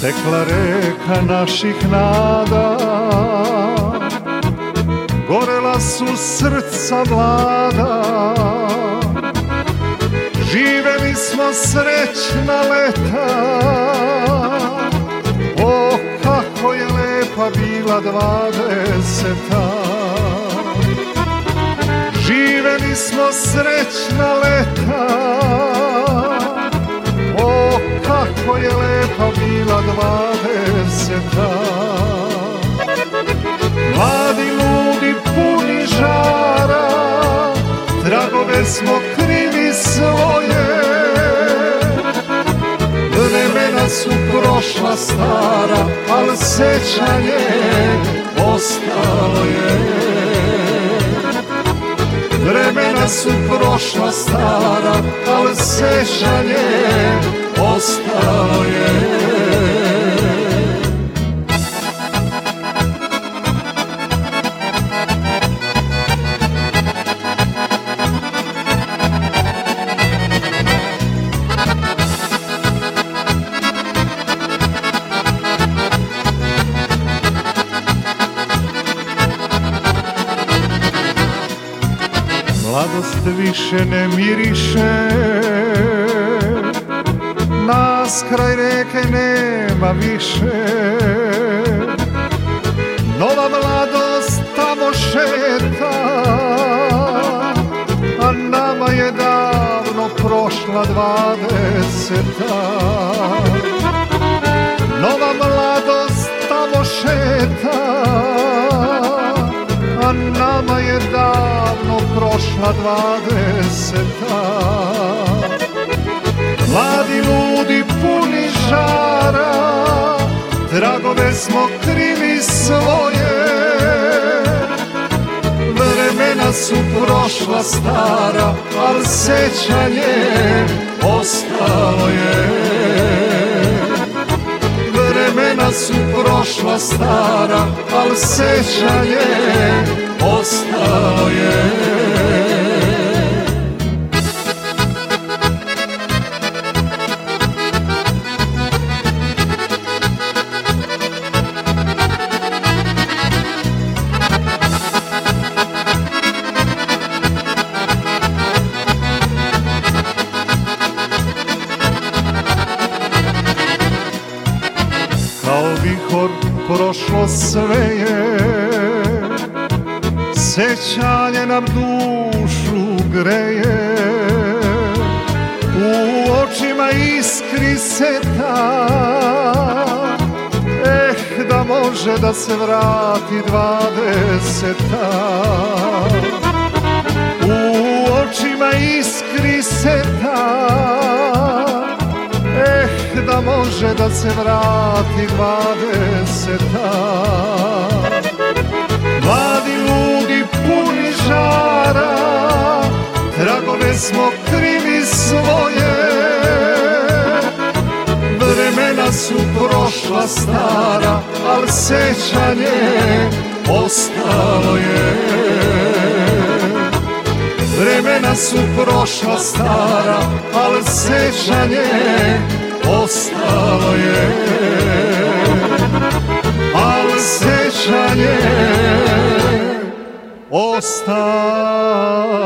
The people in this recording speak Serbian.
tekla reka naših nada, gorela su srca mlada, živeli smo srećna leta. O, kako je lepa bila 20. Živeli smo srećna leta. O, kako je lepa bila 20. Mladi, ludi, puni žara, tragove smo krili svoje. Vremena su prošla stara, al sećanje ostalo je. Vremena su prošla stara, al sećanje ostalo je. Mladost više ne miriše, nas kraj reke nema više. Nova mladost tamo šeta, a nama je davno prošla 20. Nova mladost tamo šeta, a nama je davno prošla 20. Mladi, ludi, puni žara, tragove smo krili svoje. Vremena su prošla stara, al sećanje ostalo je. Vremena su prošla stara, al sećanje ostalo je. Kao vihor prošlo sve je, sećanje nam dušu greje. U očima iskri se ta, da može da se vrati 20. U očima iskri se ta, da može da se vrati 20. Mladi, ludi, puni žara, tragove smo krili svoje. Vremena su prošla stara, al sećanje ostalo je. Vremena su prošla stara, al sećanje ostalo je. Al sećanje ostalo